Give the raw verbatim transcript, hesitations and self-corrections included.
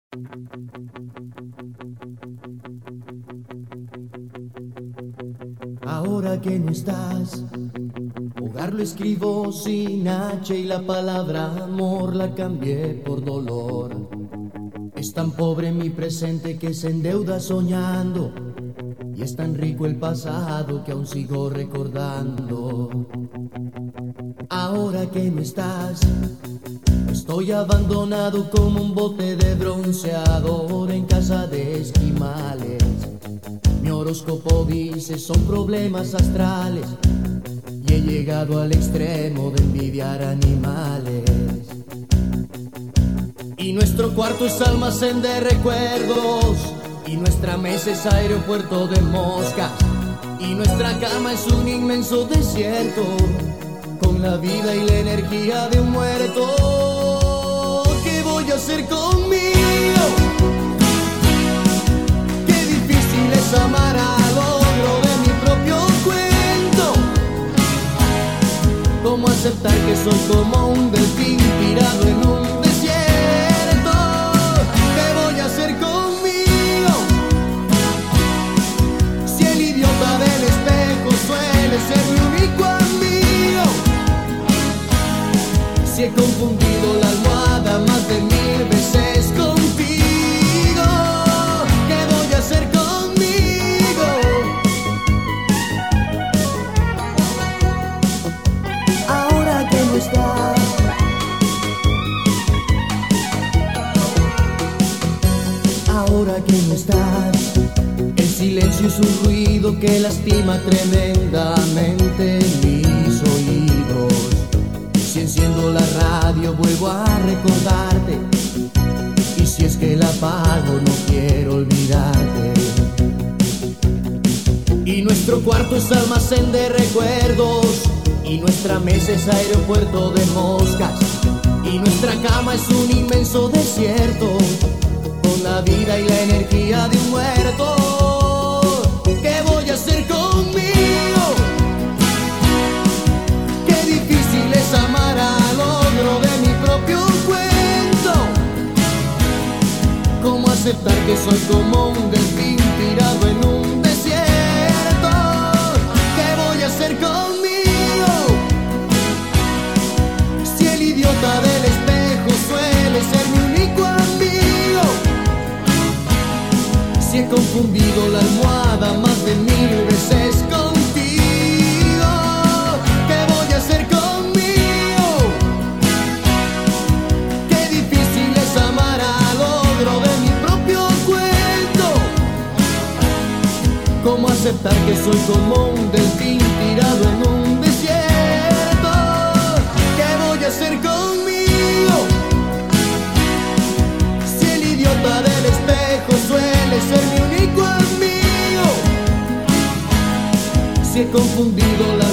Ahora que no estás, hogar lo escribo sin H y la palabra amor la cambié por dolor. Es tan pobre mi presente que se endeuda soñando, y es tan rico el pasado que aún sigo recordando. Ahora que no estás, estoy abandonado como un bote de bronceador en casa de esquimales. Mi horóscopo dice son problemas astrales, y he llegado al extremo de envidiar animales. Y nuestro cuarto es almacén de recuerdos, y nuestra mesa es aeropuerto de moscas, y nuestra cama es un inmenso desierto, con la vida y la energía de un muerto. ¿Qué voy a hacer conmigo? Qué difícil es amar al ogro de mi propio cuento. ¿Cómo aceptar que soy como un delfín tirado en un desierto? ¿Qué voy a hacer conmigo? Si el idiota del espejo suele ser mi único amigo. Si he confundido la almohada más de mil veces contigo. ¿Qué voy a hacer conmigo? Ahora que no estás, ahora que no estás, el silencio es un ruido que lastima tremendamente mis oídos. Si enciendo la radio vuelvo a recordarte, y si es que la apago no quiero olvidarte. Y nuestro cuarto es almacén de recuerdos, y nuestra mesa es aeropuerto de moscas, y nuestra cama es un inmenso desierto, con la vida y la energía de un muerto. ¿Qué voy a hacer conmigo? Qué difícil es amar al ogro de mi propio cuento. ¿Cómo aceptar que soy como un delfín tirado en un desierto? ¿Qué voy a hacer conmigo? Si el idiota del espejo suele ser mi único amigo. Si he confundido la almohada más de mil veces contigo. ¿Qué voy a hacer conmigo? Qué difícil es amar al ogro de mi propio cuento. ¿Cómo aceptar que soy como un delfín tirado en un desierto? ¿Qué voy a hacer conmigo? Si el idiota del espejo suele ser mi único amigo. Si he confundido la